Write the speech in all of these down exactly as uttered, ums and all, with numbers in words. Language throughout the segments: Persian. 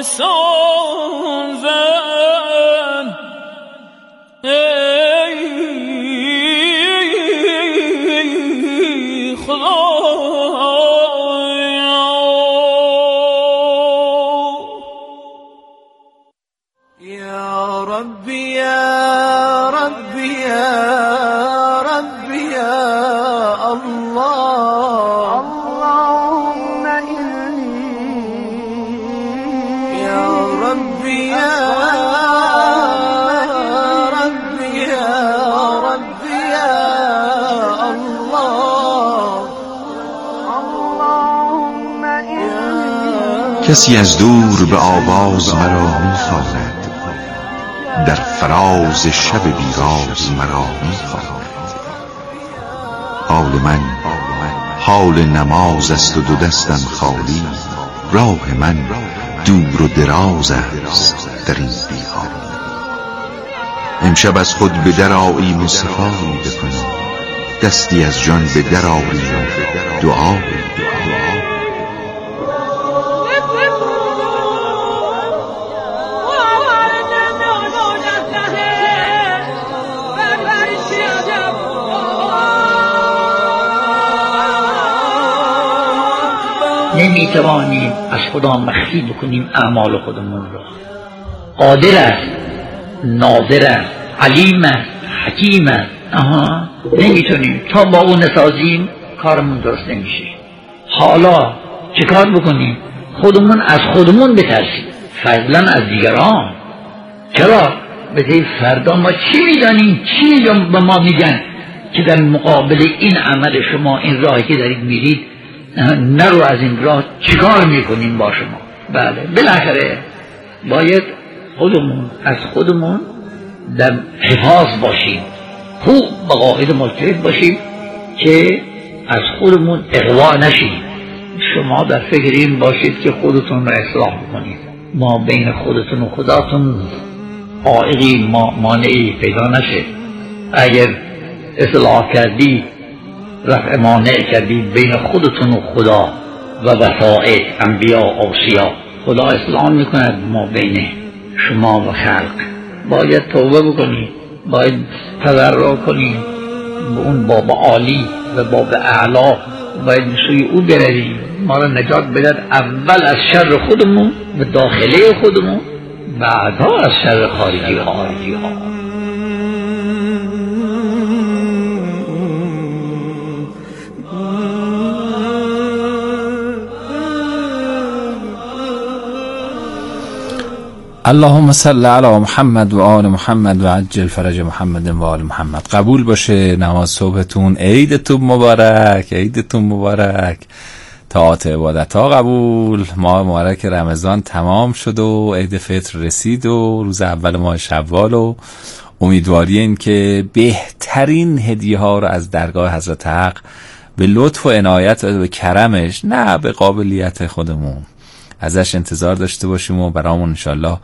سازن ای خدا یا ربی یا ربی یا ربی یا الله اللهم إني یا ربی یا ربی یا ربی یا الله اللهم إني. کسی از دور به آواز مرا می‌خواند، در فراز شب بیراز مرا می‌خواند. حال من حال نماز است و دو دستم خالی، راه من دور و دراز است در این بی حالی. امشب از خود به در آییم و صفایی بکنیم، دستی از جان به در آریم و دعایی بکنیم. نمیتوانیم از خدا مخفی بکنیم اعمال خودمون رو. قادر است، ناظر است، علیم است، حکیم است. آها نمیتونیم تا با اون نسازیم کارمون درست نمیشه. حالا چه کار بکنیم؟ خودمون از خودمون بترسیم، فضلا از دیگران. چرا؟ بذارید فردا ما چی میدانیم، چی به ما میگن که در مقابل این عمل شما، این راهی که دارید میرید، نرو از این راه، چیکار میکنیم با شما؟ بله بالاخره باید خودمون از خودمون در حفاظ باشیم، خوب به قاعده ملتفت باشیم که از خودمون اغوا نشیم. شما در فکر این باشید که خودتون رو اصلاح بکنید، ما بین خودتون و خداتون عائقی ما مانعی پیدا نشه. اگر اصلاح کردی، رفع مانع کردی بین خودتون و خدا و وسائل انبیا و اوصیا، خدا اصلاح میکند ما بین شما و خلق. باید توبه بکنی، باید تضرع کنی به اون باب عالی و باب اعلا، باید سوی او برویم، ما را نجات بدهد اول از شر خودمون و داخله خودمون، بعدها از شر خارجی ها. اللهم صل علی محمد و آل محمد و عجل فرج محمد و آل محمد. قبول باشه نماز صبحتون. عیدتون مبارک، عیدتون مبارک. طاعات عبادت ها قبول. ماه مبارک رمضان تمام شد و عید فطر رسید و روز اول ماه شوال و امیدواری این که بهترین هدیه ها رو از درگاه حضرت حق به لطف و عنایت و به کرمش، نه به قابلیت خودمون، ازش انتظار داشته باشیم و برامون انشالله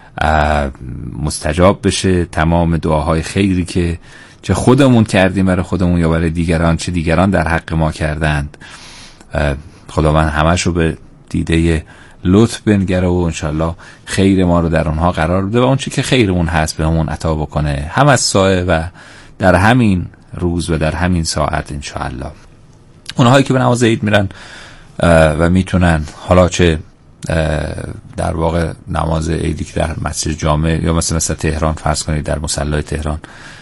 مستجاب بشه. تمام دعاهای خیری که چه خودمون کردیم برای خودمون یا برای دیگران، چه دیگران در حق ما کردند، خداوند همش رو به دیده لطف بنگره و انشالله خیر ما رو در اونها قرار بده و اون چی که خیرمون هست به همون عطا بکنه، هم از سایه و در همین روز و در همین ساعت انشالله. اونهایی که به نماز عید میرن و میتونن، حالا چه در واقع نماز عیدی که در مسجد جامع یا مثلا مثلا تهران فرض کنید در مصلی تهران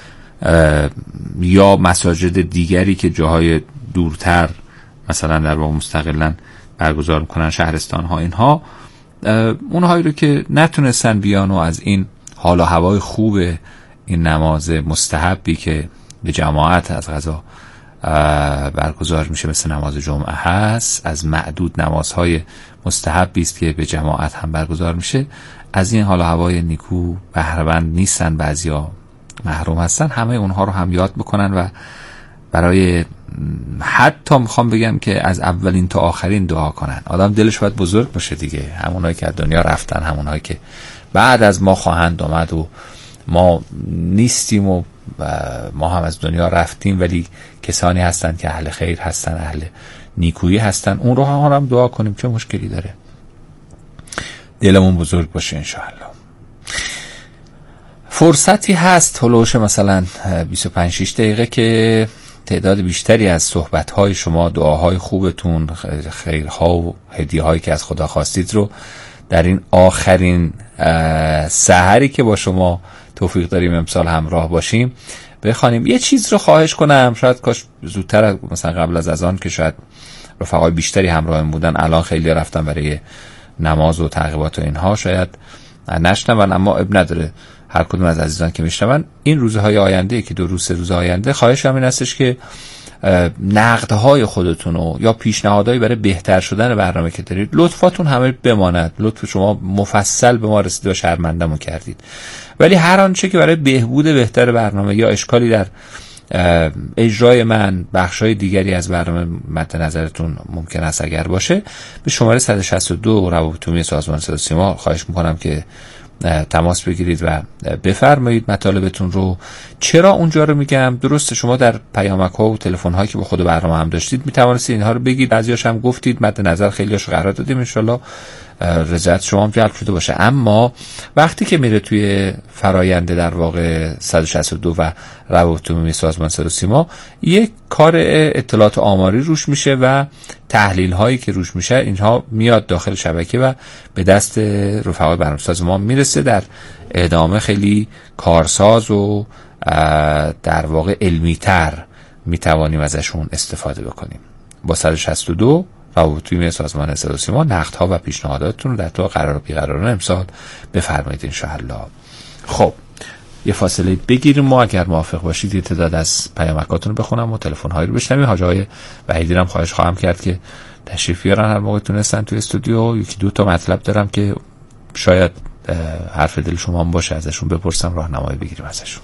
یا مساجد دیگری که جاهای دورتر مثلا در واقع مستقلا برگزار میکنن، شهرستان ها، اینها اونهایی رو که نتونستن بیان و از این حال و هوای خوب این نماز مستحبی که به جماعت از قضا برگزار میشه مثل نماز جمعه هست، از معدود نمازهای مستحبی است که به جماعت هم برگزار میشه، از این حال و هوای نیکو بهره‌مند نیستن، بعضیا محروم هستن، همه اونها رو هم یاد بکنن و برای حتی میخوام بگم که از اولین تا آخرین دعا کنن. آدم دلش باید بزرگ باشه دیگه، همونایی که از دنیا رفتن، همونایی که بعد از ما خواهند آمد و ما نیستیم و ما هم از دنیا رفتیم، ولی کسانی هستن که اهل خیر هستن، اهل نیکویی هستن، اون رو هم دعا کنیم، چه مشکلی داره؟ دلمون بزرگ باشه انشاءالله. فرصتی هست هلوش مثلا بیست و پنج شش دقیقه که تعداد بیشتری از صحبت‌های شما، دعاهای خوبتون، خیرها و هدیه‌هایی که از خدا خواستید رو در این آخرین سحری که با شما توفیق داریم امسال همراه باشیم بخوانیم. یه چیز رو خواهش کنم، شاید کاش زودتر مثلا قبل از اذان که شاید رفقای بیشتری همراهم بودن، الان خیلی رفتن برای نماز و تعقیبات و اینها، شاید نشنون، اما اب نداره، هر کدوم از عزیزان که میشنون این روزهای آینده که دو روز سه روز آینده، خواهش هم این هستش که نقدهای خودتون و یا پیشنهادهایی برای بهتر شدن برنامه که دارید، لطفاتون همه بماند. لطف شما مفصل به ما رسید و شرمنده‌مون کردید، ولی هر آنچه که برای بهبود بهتر برنامه یا اشکالی در اجرای من، بخشای دیگری از برنامه مد نظرتون ممکن است اگر باشه، به شماره صد و شصت و دو روابط عمومی سازمان صدا و سیما خواهش میکنم که تماس بگیرید و بفرمایید مطالبتون رو. چرا اونجا رو میگم؟ درسته شما در پیامک ها و تلفن هایی که با خود برنامه هم داشتید میتوانستید اینها رو بگید، بعضیاش هم گفتید، مد نظر خیلیاشو قرار دادیم، ان شاءالله رضایت شما هم جلب شده باشه. اما وقتی که میره توی فراینده در واقع صد و شصت و دو و روابط عمومی سازمان صدا و سیما، یک کار اطلاعات آماری روش میشه و تحلیل هایی که روش میشه اینها میاد داخل شبکه و به دست رفقای برنامه‌ساز ما میرسه. در ادامه خیلی کارساز و در واقع علمی تر میتوانیم ازشون استفاده بکنیم. با صد و شصت و دو روابط عمومی سازمان صدا و سیما نقدها و پیشنهاداتتون رو در تو قرار و بیقراران امسال بفرمایید انشاءالله. خب یه فاصله بگیریم، ما اگر موافق باشید یه تعداد از پیامکاتون رو بخونم و تلفن هایی رو بشنویم. حاج آقای وحیدی هم خواهش خواهم کرد که تشریف بیارن هر موقع تونستن تو استودیو. یکی دو تا مطلب دارم که شاید حرف دل شما هم باشه، ازشون بپرسم، راهنمایی بگیریم ازشون.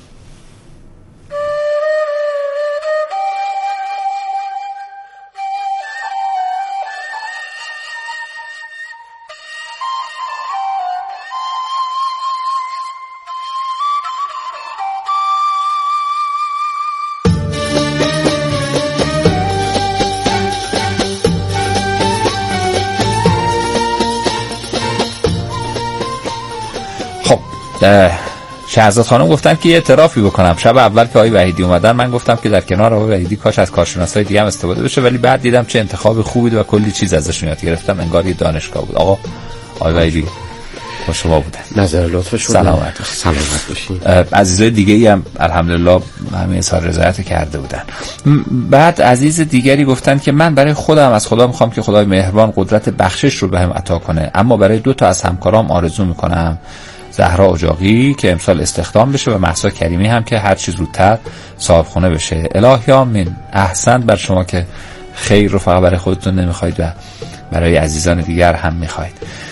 شهرزاد خانم گفتن که یه اعترافی بکنم. شب اول که آقای وحیدی اومدن من گفتم که در کنار آقای وحیدی کاش از کارشناسای دیگه هم استفاده بشه، ولی بعد دیدم چه انتخاب خوبی و کلی چیز ازشون یاد گرفتم، انگار یه دانشگاه بود. آقا آقای وحیدی با شما بودن. نظر لطفشون. سلامت سلامت باشین. عزیزای دیگه ای هم الحمدلله همه اظهار رضایت کرده بودن. بعد عزیز دیگری گفتن که من برای خودم از خدا میخوام که خدای مهربان قدرت بخشش رو بهم عطا کنه، اما برای دو تا از همکارام آرزو میکنم، زهرا اجاقی که امسال استخدام بشه و مهسا کریمی هم که هر چیز زودتر صاحب خونه بشه. الهی آمین. احسن بر شما که خیر رو فقط برای خودتون نمیخواید و برای عزیزان دیگر هم میخواید.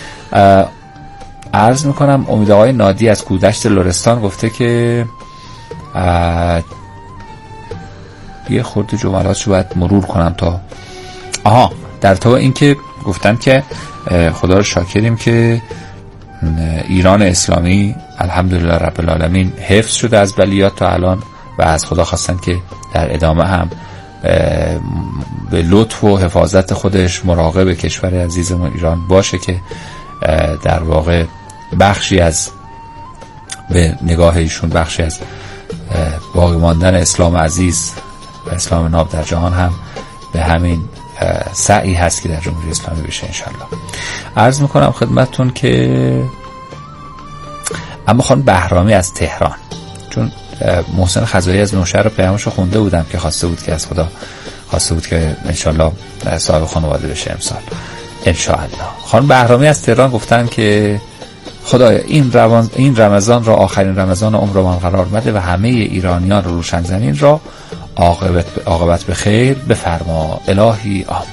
عرض میکنم امید آقای نادی از کودشت لرستان گفته که یه خورده جملاتشو باید مرور کنم تا آها در تو این که گفتن که خدا رو شاکریم که ایران اسلامی الحمدلله رب العالمین حفظ شده از بلیات تا الان و از خدا خواستن که در ادامه هم به لطف و حفاظت خودش مراقب کشور عزیزمون ایران باشه که در واقع بخشی از به نگاه ایشون بخشی از باقی ماندن اسلام عزیز و اسلام ناب در جهان هم به همین سعی هست که در جمهوری اسلامی بشه انشالله. عرض میکنم خدمتتون که اما خانم بهرامی از تهران، چون محسن خزایی از نوشهر رو پیامشو خونده بودم که خواسته بود که از خدا خواسته بود که انشالله صاحب خانواده بشه امسال انشالله. خانم بهرامی از تهران گفتن که خدایا این روان این رمضان را آخرین رمضان عمرمان قرار بده و همه ایرانیان رو روشن زمین را عاقبت عاقبت به خیر بفرما. الهی آمین.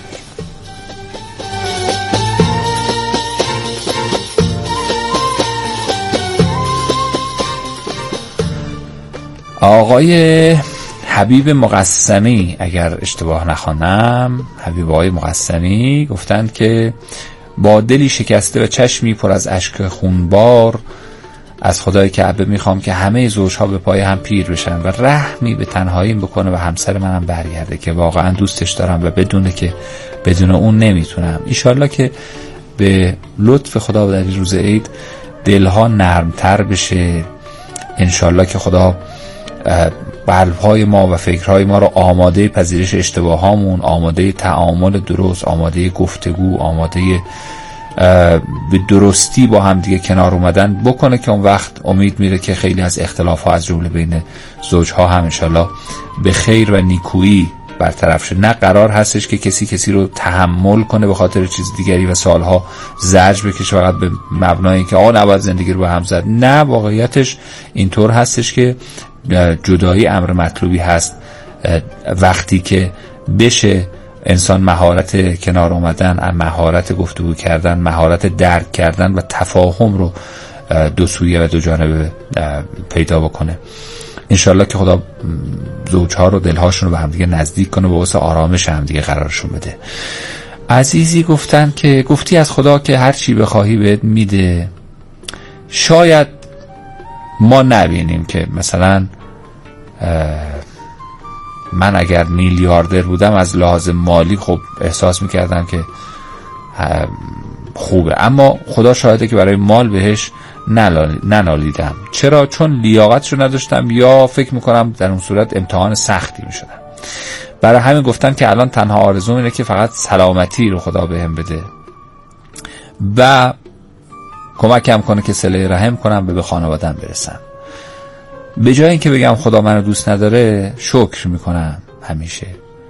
آقای حبیب مقسمی اگر اشتباه نخوانم، حبیب آقای مقسمی گفتند که با دلی شکسته و چشمی پر از اشک خونبار از خدای کعبه میخوام که همه زوجها به پای هم پیر بشن و رحمی به تنهاییم بکنه و همسر منم برگرده که واقعا دوستش دارم و بدونه که بدون اون نمیتونم. ایشالله که به لطف خدا در این روز عید دلها نرمتر بشه. انشالله که خدا قلبهای ما و فکرهای ما رو آماده پذیرش اشتباهامون، آماده تعامل درست، آماده گفتگو، آماده به درستی با هم دیگه کنار اومدن بکنه که اون وقت امید میره که خیلی از اختلاف ها از جمله بین زوجها هم انشالله به خیر و نیکویی برطرف شه. نه قرار هستش که کسی کسی رو تحمل کنه به خاطر چیز دیگری و سالها زجر بکشه فقط به مبنای اینکه آقا نباید زندگی رو به هم زد. نه، واقعیتش اینطور هستش که جدایی امر مطلوبی هست وقتی که بشه انسان مهارت کنار اومدن، مهارت گفتگو کردن، مهارت درک کردن و تفاهم رو دو سویه و دو جانبه پیدا بکنه. انشالله که خدا زوجها رو دلهاشون رو به همدیگه نزدیک کنه و واسه آرامش همدیگه قرارشون بده. عزیزی گفتن که گفتی از خدا که هر چی بخواهی بهت میده. شاید ما نبینیم که مثلا من اگر میلیاردر بودم از لحاظ مالی خب احساس میکردم که خوبه، اما خدا شاهده که برای مال بهش ننالیدم. چرا؟ چون لیاقتشو نداشتم یا فکر میکنم در اون صورت امتحان سختی میشدم. برای همین گفتم که الان تنها آرزوم اینه که فقط سلامتی رو خدا بهم بده و کمکم کنه که صله رحم کنم به به خانواده‌ام برسم. به جای اینکه بگم خدا منو دوست نداره شکر میکنم همیشه.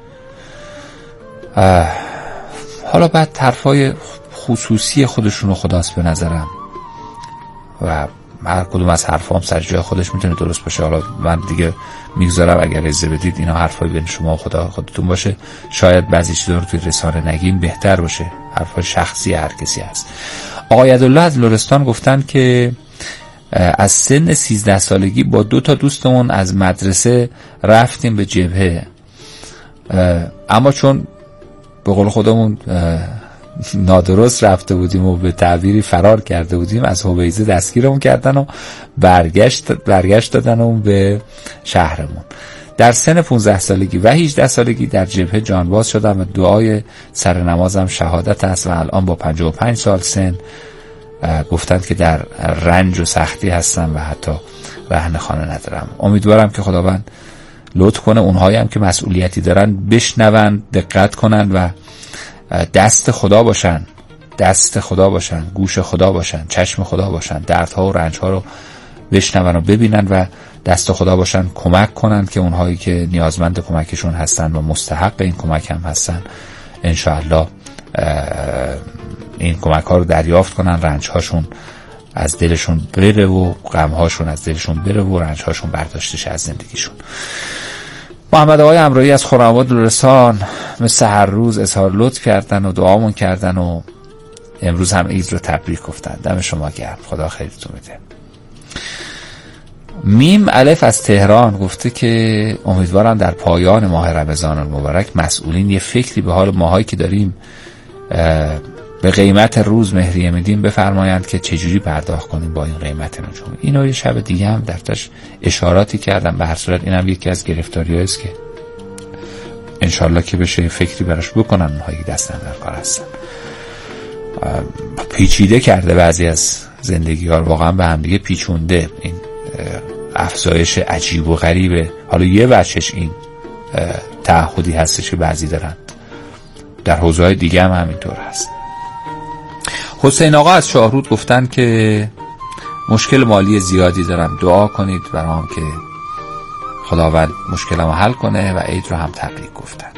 حالا بعد طرفای خصوصی خودشونو خداست به نظرم و هر کدوم از حرفام سر جای خودش میتونه درست باشه. حالا من دیگه میگذارم اگر اجازه بدید اینا حرفای بین شما و خدا خودتون باشه. شاید بعضی چیزا رو توی رسانه نگیم بهتر باشه، حرفای شخصی هر کسی هست. آقای عبدالله از لرستان گفتن که از سن سیزده سالگی با دو تا دوستمون از مدرسه رفتیم به جبهه، اما چون به قول خودمون نادرست رفته بودیم و به تعبیری فرار کرده بودیم از هویزه دستگیرمون کردن و برگشت برگشت دادن به شهرمون. در سن پانزده سالگی و هجده سالگی در جبهه جانباز شدم و دعای سر نمازم شهادت است و الان با پنجاه و پنج سال سن گفتند که در رنج و سختی هستم و حتی رهن خانه ندارم. امیدوارم که خداوند لطف کنه اونهایی هم که مسئولیتی دارن بشنون، دقت کنن و دست خدا باشن، دست خدا باشن، گوش خدا باشن، چشم خدا باشن، دردها و رنجها رو بشنون و ببینن و دست خدا باشن، کمک کنن که اونهایی که نیازمند کمکشون هستن و مستحق این کمک هم هستن انشاءالله این کمک ها رو دریافت کنن، رنج هاشون از دلشون بره و غم هاشون از دلشون بره و رنج هاشون برداشته شه از زندگیشون. محمد آقای امرایی از خرم‌آباد لرستان مثل هر روز اظهار لطف کردن و دعامون کردن و امروز هم عید رو تبریک گفتن. دم شما گرم، خدا خیرتون بده. میم الف از تهران گفته که امیدوارم در پایان ماه رمضان المبارک مسئولین یه فکری به حال ماهایی که داریم به قیمت روز مهریه میدیم بفرمایند که چجوری پرداخت کنیم با این قیمت نجومی. اینو یه شب دیگه هم در تاش اشاراتی کردم. به هر صورت اینم یکی از گرفتاری‌ها است که انشالله که بشه فکری براش بکنن اونهایی که دستن در کار هستن. پیچیده کرده بعضی از زندگی ها واقعا به هم دیگه پیچونده. این افزایش عجیب و غریبه. حالا یه وجهش این تعهدی هستش که بعضی دارن، در حوزه‌های دیگه هم همینطور هست. حسین آقا از شاهرود گفتن که مشکل مالی زیادی دارم، دعا کنید برام که خداوند مشکلمو حل کنه و عید رو هم تبریک گفتند.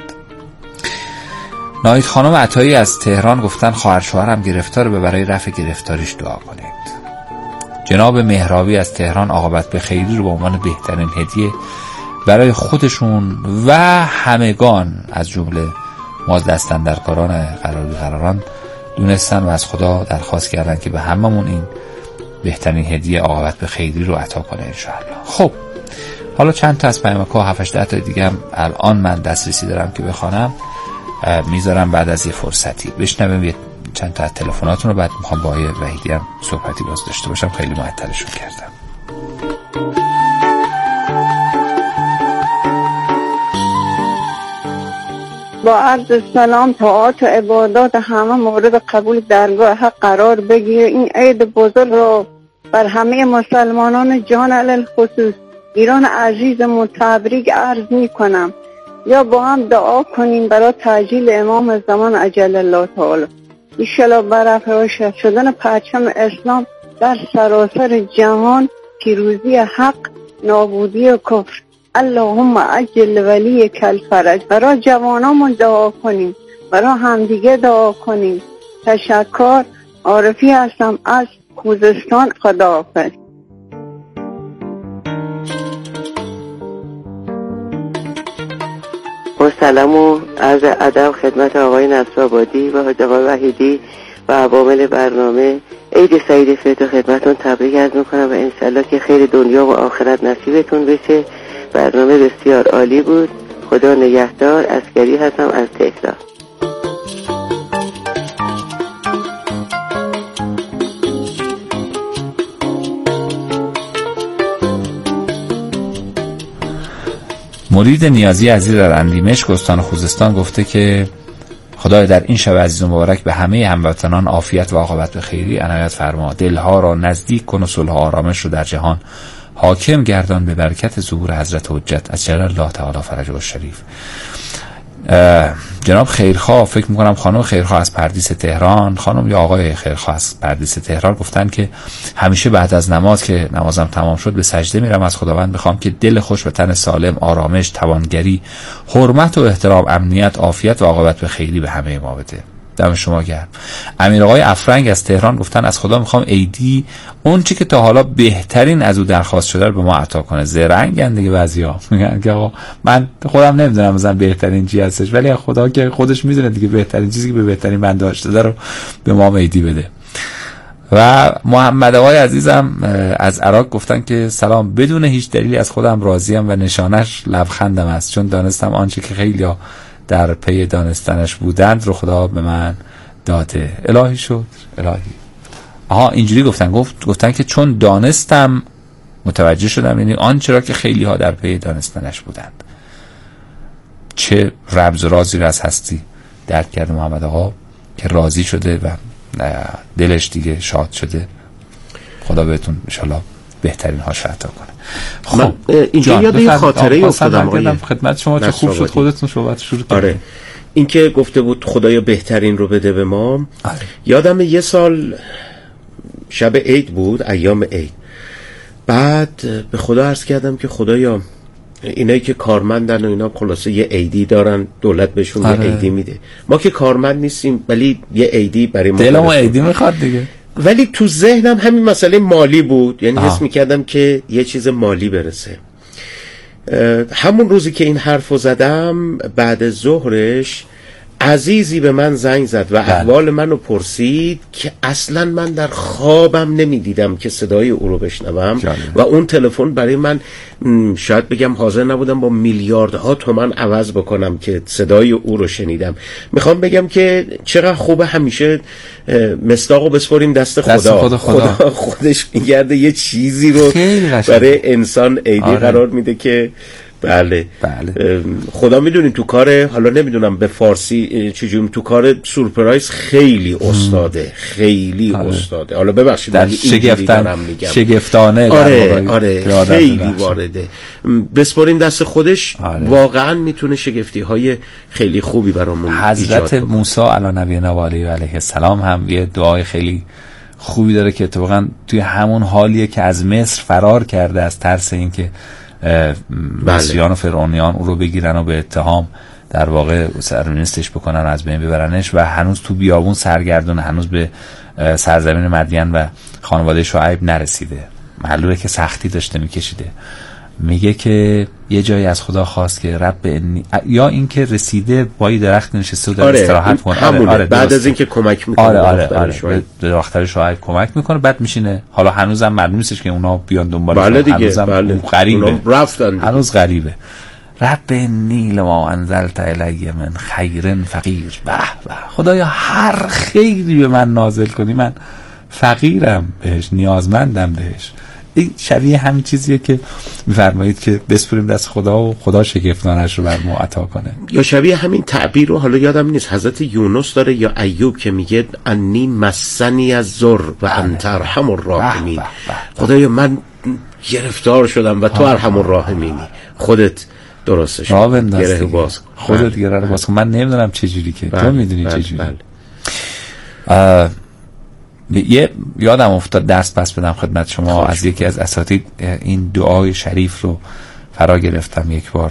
ناهید خانم عطایی از تهران گفتن خواهر شوهرم گرفتاره، به برای رفع گرفتاریش دعا کنید. جناب مهرابی از تهران عاقبت به خیری رو به عنوان بهترین هدیه برای خودشون و همگان از جمله ما دستاندرکاران قراری قراران دونستن و از خدا درخواست کردن که به هممون این بهترین هدیه عاقبت به خیری رو عطا کنه انشاءالله. خب حالا چند تا از پیامک‌ها هفت هشت تا دیگه هم الان من دسترسی دارم که بخوانم، میذارم بعد از یه فرصتی بشنویم یه چند تا از تلفناتون رو، بعد میخوام با آقای وحیدی هم صحبتی باز داشته باشم. خیلی معطلشون کردم. با عرض سلام طاعات و عبادات همه مورد قبول درگاه حق قرار بگیره. این عید بزرگ رو بر همه مسلمانان جهان علی خصوص ایران عزیزمون تبریک عرض می کنم. یا با هم دعا کنیم برای تعجیل امام زمان عجل الله تعالی. انشالله بر افراشته شدن پرچم اسلام در سراسر جهان، پیروزی حق، نابودی و کفر. اللهم عجل ولی کل فرج. برای جوانامون دعا کنیم، برای همدیگه دعا کنیم. تشکر. عارفی هستم از خوزستان. خداحافظ. با سلام و عرض ادب خدمت آقای نصرآبادی و حاج آقای وحیدی و عوامل برنامه. عید سعید فطر خدمتون تبریک عرض میکنم و انشالله که خیر دنیا و آخرت نصیبتون بشه. برنامه بسیار عالی بود. خدا نگهدار. عسکری هستم از تهران. مرید نیازی عزیز در اندیمشک استان خوزستان گفته که خدای در این شب عزیز و مبارک به همه هموطنان عافیت و عاقبت به خیری عنایت فرما. دلها را نزدیک کن و صلح و آرامش رو در جهان حاکم گردان به برکت ظهور حضرت حجت از جلال الله تعالی فرجه الشریف. جناب خیرخواه، فکر میکنم خانم خیرخواه از پردیس تهران، خانم یا آقای خیرخواه از پردیس تهران گفتن که همیشه بعد از نماز که نمازم تمام شد به سجده میرم، از خداوند میخوام که دل خوش و تن سالم، آرامش، توانگری، حرمت و احترام، امنیت، عافیت و عاقبت به خیری به همه ما بده. دم شما گرم. امیر آقای افرنگ از تهران گفتن از خدا میخوام عیدی اون چی که تا حالا بهترین از او درخواست شده رو به ما عطا کنه. زرنگن دیگه بعضیا میگن که آقا من خودم نمیدونم مثلا بهترین چی هستش، ولی خدا که خودش میدونه دیگه بهترین چیزی که به بهترین من داشته رو به ما عیدی بده. و محمد آقای عزیزم از عراق گفتن که سلام، بدون هیچ دلیلی از خودم راضیم و نشانش لبخندم است، چون دانستم آنچه که خیلی‌ها در پی دانستنش بودند رو خدا به من داده. الهی شد الهی. آها اینجوری گفتن، گفت گفتن که چون دانستم متوجه شدم، یعنی آنچه را که خیلی ها در پی دانستنش بودند. چه رمز و رازی را از هستی درک کرد محمد آقا که راضی شده و دلش دیگه شاد شده. خدا بهتون انشالله بهترین هاش عطا کنه. خب اینجا یاد یه خاطره افتادم آقای خدمت شما، چه خوب شد خودتون صحبت شروع کردید. آره این که گفته بود خدایا بهترین رو بده به ما. آره. یادم یه سال شب عید بود، ایام عید، بعد به خدا عرض کردم که خدایا اینایی که کارمندن و اینا خلاصه یه عیدی دارن، دولت بهشون آره. یه عیدی میده، ما که کارمند نیستیم ولی یه عیدی برای ما دلمو عیدی میخواد دیگه. ولی تو ذهنم همین مسئله مالی بود، یعنی حس میکردم که یه چیز مالی برسه. همون روزی که این حرفو زدم بعد ظهرش عزیزی به من زنگ زد و احوال منو پرسید که اصلا من در خوابم نمیدیدم که صدای او رو بشنوم و اون تلفن برای من شاید بگم حاضر نبودم با میلیاردها تومان عوض بکنم که صدای او رو شنیدم. میخوام بگم که چقدر خوبه همیشه مصداقو بسپاریم دست خدا. دست خدا, خدا. خدا خودش میگرده یه چیزی رو برای انسان عیدی آره. قرار میده که بله, بله. خدا میدونین تو کار، حالا نمیدونم به فارسی چجوری، تو کار سورپرایز خیلی استاده، خیلی آره. استاده. حالا ببخشید در شگفتن شگفتانه آره آره خیلی وارده. بسپارین دست خودش آره. واقعا میتونه شگفتی های خیلی خوبی برامون حضرت موسی علی نبینا و علیه السلام هم یه دعای خیلی خوبی داره که اتفاقا توی همون حالیه که از مصر فرار کرده از ترس اینکه مصریان و فرعونیان او رو بگیرن و به اتهام در واقع سرنوشتش بکنن، از بین ببرنش، و هنوز تو بیابون سرگردون، هنوز به سرزمین مدین و خانواده شعیب نرسیده، معلومه که سختی داشته میکشیده. میگه که یه جایی از خدا خواست که رب انی، یا اینکه رسیده با یه درخت نشسته و داره آره استراحت کنه آره آره بعد از اینکه کمک میکنه آره آره آره به دختر شعیب کمک میکنه، بعد میشینه. حالا هنوزم معلوم نیستش که اونا بیان دنبالش، بله دیگه هنوزم بله. غریبه رفتن هنوز غریبه. رب انی لما انزلت الی من خیر فقیر. به به خدایا هر خیری به من نازل کنی من فقیرم بهش، نیازمندم بهش. این شبیه همین چیزیه که میفرمایید که بسپریم دست خدا و خدا شگفتانش رو بر ما عطا کنه. یا شبیه همین تعبیر رو حالا یادم نیست حضرت یونس داره یا ایوب که میگه انی مسنی از ذر و انت ارحم الراحمین. خدایا من گرفتار شدم و تو ارحم الراحمینی، خودت درستش گره باز خودت گره رو باز. من نمیدونم چه جوری که تو میدونی چه جوری. یه یادم افتاد درس پس بدم خدمت شما خوش. از یکی از اساتید این دعای شریف رو فرا گرفتم یک بار.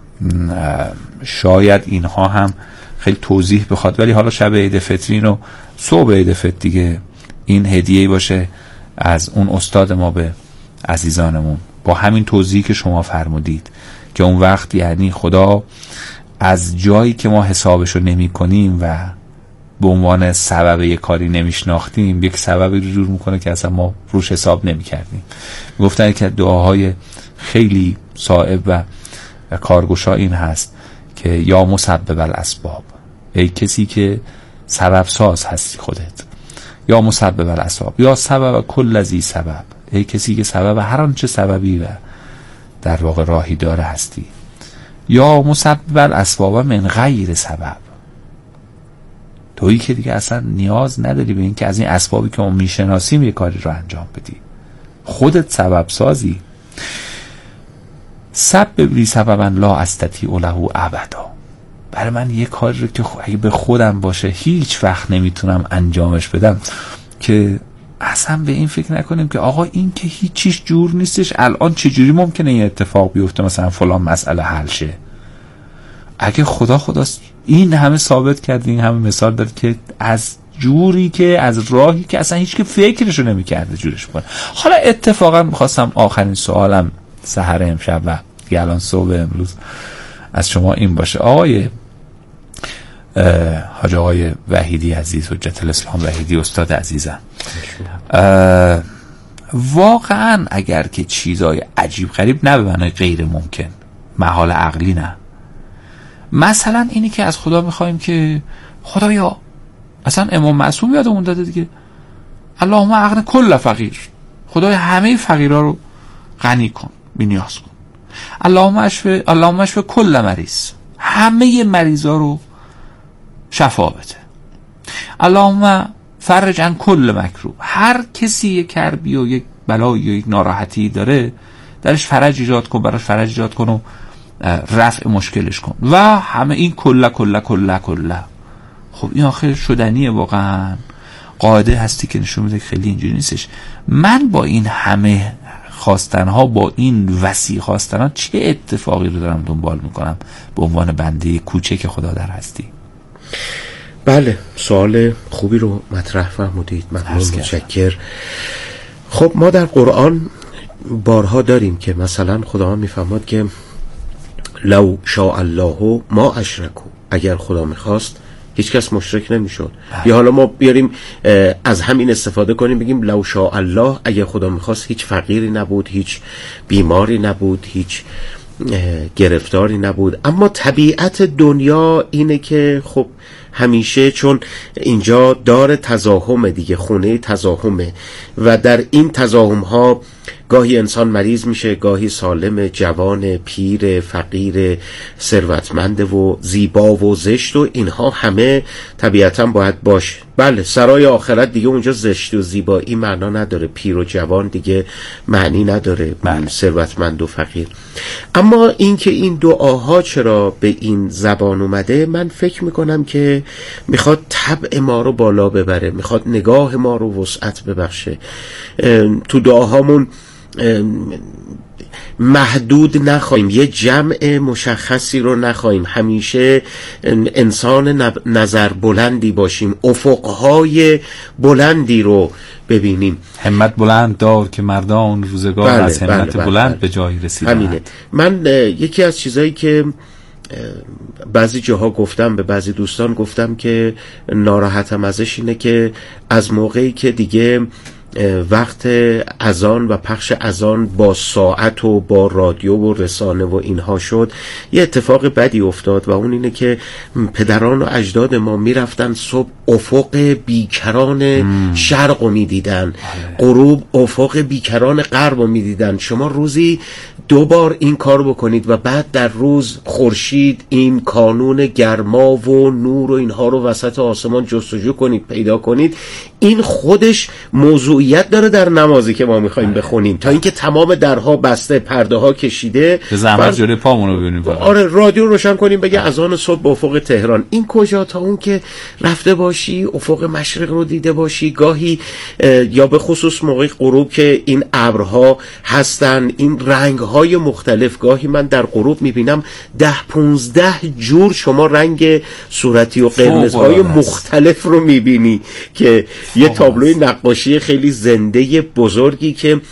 شاید اینها هم خیلی توضیح بخواد، ولی حالا شب عید فطرین و صبح عید فطر دیگه این هدیه‌ای باشه از اون استاد ما به عزیزانمون با همین توضیحی که شما فرمودید که اون وقت یعنی خدا از جایی که ما حسابشو نمی کنیم و به عنوان سبب یک کاری نمیشناختیم یک سببی رو جور میکنه که اصلا ما روش حساب نمی کردیم. گفتن که دعاهای خیلی صائب و کارگشا این هست که یا مسبب الاسباب، ای کسی که سبب ساز هستی خودت، یا مسبب الاسباب، یا سبب کل ذی سبب، ای کسی که سبب هر آنچه سببی و در واقع راهی داره هستی، یا مسبب الاسباب من غیر سبب، تویی که دیگه اصلا نیاز نداری به این که از این اسبابی که ما میشناسیم یک کاری رو انجام بدی، خودت سبب سازی. سبب لی سببا لا استطیع له ابدا، برای من یک کاری رو که اگه به خودم باشه هیچ وقت نمیتونم انجامش بدم، که اصلا به این فکر نکنیم که آقا این که هیچیش جور نیستش، الان چجوری ممکنه این اتفاق بیفته مثلا فلان مسئله حل شه. اگه خدا خداست این همه ثابت کرد، این همه مثال داد که از جوری که از راهی که اصلا هیچ که فکرشو نمی‌کرده جورش کنه. حالا اتفاقا می‌خواستم آخرین سوالم سحر امشب و الان صبح امروز از شما این باشه، آقای حاج آقای وحیدی عزیز، حجت الاسلام وحیدی استاد عزیزم، واقعا اگر که چیزای عجیب غریب نه به معنای غیر ممکن، محال عقلی نه، مثلا اینی که از خدا میخوایم که خدایا اصلا امام معصوم یادمون داده دیگه، اللهم اغن کل فقیر، خدای همه فقیرها رو غنی کن، بی‌نیاز کن. اللهم اشف اللهم اشف کل مریض، همه مریضا رو شفا بده. اللهم فرج عن کل مکروب، هر کسی یک کربی و یک بلایی و یک ناراحتی داره درش فرج ایجاد کن، براش فرج ایجاد کن و رفع مشکلش کن و همه این کله کله کله کله. خب این آخر شدنیه واقعا، قاعده هستی که نشون میده خیلی اینجوری نیستش. من با این همه خواستنها، با این وسیع خواستنها چه اتفاقی رو دارم دنبال میکنم به عنوان بنده کوچک خدا در هستی؟ بله، سوال خوبی رو مطرح فرمودید، ممنون، متشکر. خب ما در قرآن بارها داریم که مثلا خدا میفرماد که لو شاء الله ما اشرکو، اگر خدا میخواست هیچ کس مشرک نمیشد. یا حالا ما بیاریم از همین استفاده کنیم بگیم لو شاء الله، اگر خدا میخواست هیچ فقیری نبود، هیچ بیماری نبود، هیچ گرفتاری نبود. اما طبیعت دنیا اینه که خب همیشه، چون اینجا دار تزاحمه دیگه، خونه تزاحمه و در این تزاحم ها گاهی انسان مریض میشه، گاهی سالم، جوان، پیر، فقیر، ثروتمند و زیبا و زشت و اینها همه طبیعتا باید باشه. بله، سرای آخرت دیگه اونجا زشت و زیبایی معنا نداره، پیر و جوان دیگه معنی نداره، ثروتمند و فقیر. اما این که این دعاها چرا به این زبان اومده، من فکر میکنم که میخواد طبع ما رو بالا ببره، میخواد نگاه ما رو وسعت ببخشه. تو دعاهامون محدود نخواهیم، یه جمع مشخصی رو نخواهیم، همیشه انسان نظر بلندی باشیم، افقهای بلندی رو ببینیم. همت بلند دار که مردان روزگار بله، از همت بله، بله، بلند بله. به جایی رسیدند. همینه. من یکی از چیزایی که بعضی جاها گفتم به بعضی دوستان گفتم که ناراحتم ازش اینه که از موقعی که دیگه وقت اذان و پخش اذان با ساعت و با رادیو و رسانه و اینها شد، یه اتفاق بدی افتاد و اون اینه که پدران و اجداد ما میرفتن صبح افق بیکران شرق رو میدیدن، غروب افق بیکران غرب رو میدیدن. شما روزی دو بار این کار بکنید و بعد در روز خورشید، این کانون گرما و نور و اینها رو وسط آسمان جستجو کنید، پیدا کنید، این خودش موضوعیت داره در نمازی که ما میخوایم بخونیم. تا اینکه تمام درها بسته، پرده ها کشیده، به زحمت جلوی پامون رو ببینیم. آره، رادیو روشن کنیم بگه اذان صبح به افق تهران. این کجا؟ تا اون که رفته باشی افق مشرق رو دیده باشی، گاهی یا به خصوص موقع غروب که این ابرها هستن، این رنگ‌های مختلف، گاهی من در غروب میبینم ده پونزده جور شما رنگ صورتی و قرمزهای مختلف رو میبینی که یه تابلوی نقاشی خیلی زنده بزرگی که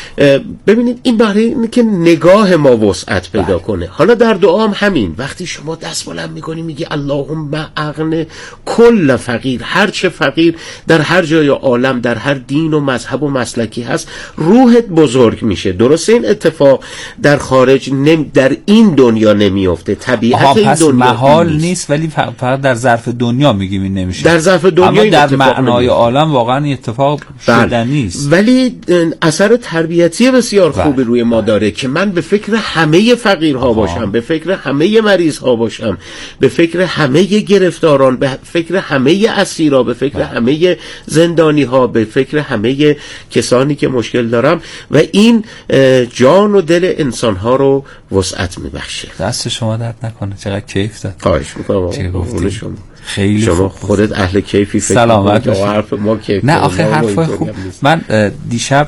ببینید این برای اینه که نگاه ما وسعت پیدا کنه. حالا در دعا هم همین، وقتی شما دست بلند میکنی میگی اللهم اغن کل فقیر، هر چه فقیر در هر جای عالم، در هر دین و مذهب و مسلکی هست، روحت بزرگ میشه. درسته این اتفاق در خارج نم در این دنیا نمیفته، طبیعت این دنیا محال نیست. نیست ولی فقط در ظرف دنیا میگیم این نمیشه. در ظرف دنیا اما این در معنای عالم واقعا اتفاق شده نیست. ولی اثر تربیتی بسیار خوبی روی ما داره که من به فکر همه فقیرها باشم، به فکر همه مریضها باشم، به فکر همه گرفتاران، به فکر همه اسیرها، به فکر همه زندانیها، به فکر همه کسانی که مشکل دارم و این جان و دل انسانها رو وسعت میبخشه. دست شما درد نکنه، چقدر کیف داد. خواهش میکنم. چه گفتید؟ شما خیلی شما خوب. خودت اهل کیفی فکر سلامت میکنی که حرف ما کیف. نه آخه حرفای خوب. من دیشب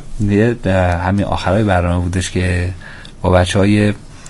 همین آخرای برنامه بودش که با بچه های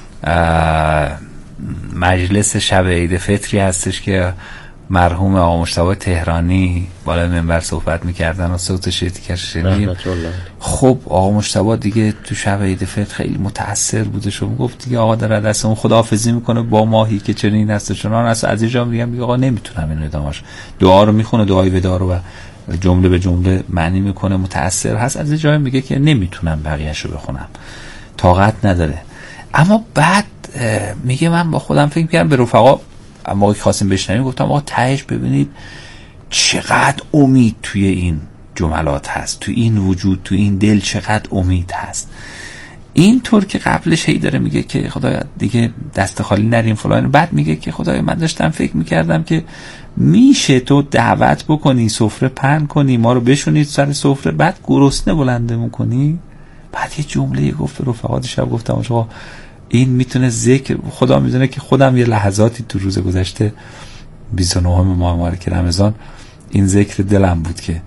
مجلس شب عید فطری هستش که مرحوم آقا مجتبی تهرانی بالای منبر صحبت میکردن و صوتش یتی شنیدیم. خب آقا مجتبی دیگه تو شب عید فطر خیلی متاثر بودش و گفت دیگه آقا داره دستمون خداحافظی میکنه با ماهی که چنین هست چنان هست. از اینجا میگم آقا نمیتونم اینو ادامهش. دعا رو میخونه، دعای وداع رو و جمله به جمله معنی میکنه، متاثر هست. از اینجا میگه که نمیتونم بقیه‌شو بخونم، طاقت نداره. اما بعد میگه من با خودم فکر می‌کردم به رفقا اما که خواستیم بشنویم گفتم آقا تهش ببینید چقدر امید توی این جملات هست، توی این وجود، توی این دل چقدر امید هست. اینطور که قبلش هی داره میگه که خدایا دیگه دست خالی نریم فلان، بعد میگه که خدایا من داشتم فکر میکردم که میشه تو دعوت بکنی، سفره پهن کنی، ما رو بشونید سر سفره، بعد گرسنه بلندمون کنی. بعد یه جمله گفت رفقا دیشب گفتم آقا این میتونه ذکر، خدا میدونه که خودم یه لحظاتی تو روز گذشته بیست و نهم ماه مبارک رمضان این ذکر دلم بود که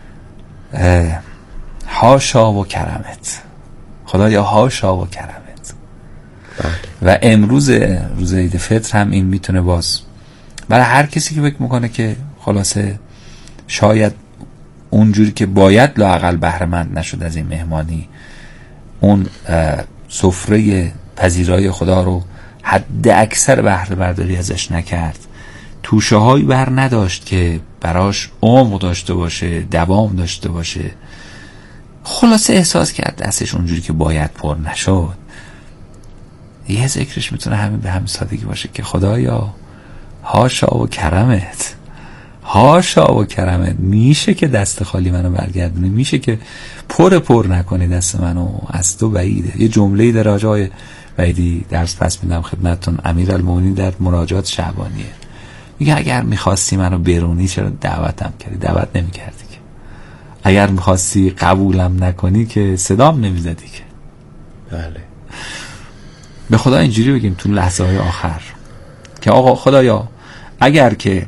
حاشا و کرمت، خدایا حاشا و کرمت. و امروز روز عید فطر هم این میتونه باز برای هر کسی که فکر میکنه که خلاصه شاید اونجوری که باید لااقل بهره مند نشد از این مهمانی، اون سفره پذیرای خدا رو حد اکثر بهره برداری ازش نکرد، توشه هایی بر نداشت که براش عمق داشته باشه، دوام داشته باشه، خلاصه احساس کرد دستش اونجوری که باید پر نشد، یه ذکرش میتونه همین به همین سادگی باشه که خدایا حاشا و کرمت، حاشا و کرمت، میشه که دست خالی منو برگردونی، میشه که پر پر نکنی دست منو، از تو بعیده. یه جمله‌ای در آقای بعیدی درس پس میدم خدمتتون، امیرالمومنین در مناجات شعبانیه، میگه اگر میخواستی منو برونی چرا دعوتم کردی؟ دعوت نمیکردی که. اگر میخواستی قبولم نکنی که صدام نمیزدی که. بله. به خدا اینجوری بگیم تو لحظه های آخر که آقا خدایا اگر که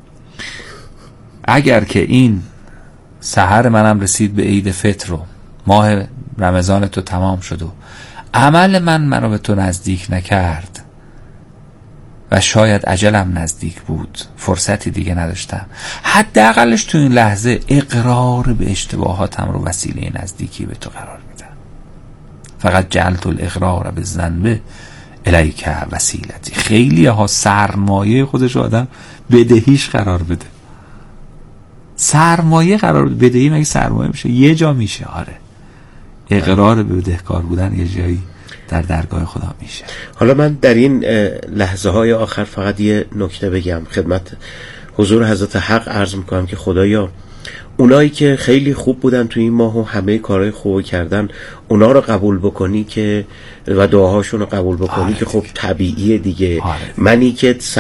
اگر که این سحر منم رسید به عید فطر و ماه رمضان تو تمام شد و عمل من منو به تو نزدیک نکرد و شاید اجلم نزدیک بود، فرصتی دیگه نداشتم، حداقلش تو این لحظه اقرار به اشتباهاتم رو وسیله نزدیکی به تو قرار میدم. فقط جعلت الاقرار بالذنب الیک وسیلتی. خیلی ها سرمایه خودش آدم بدهیش قرار بده، سرمایه قرار بدهی مگه سرمایه میشه؟ یه جا میشه. آره اقرار به بدهکار بودن یه جایی در درگاه خدا میشه. حالا من در این لحظه های آخر فقط یه نکته بگم خدمت حضور حضرت حق، عرض میکنم که خدایا اونایی که خیلی خوب بودن تو این ماه و همه کارهای خوب کردن اونا رو قبول بکنی که و دعاهاشون رو قبول بکنی. آره که خب طبیعیه دیگه. آره. منی که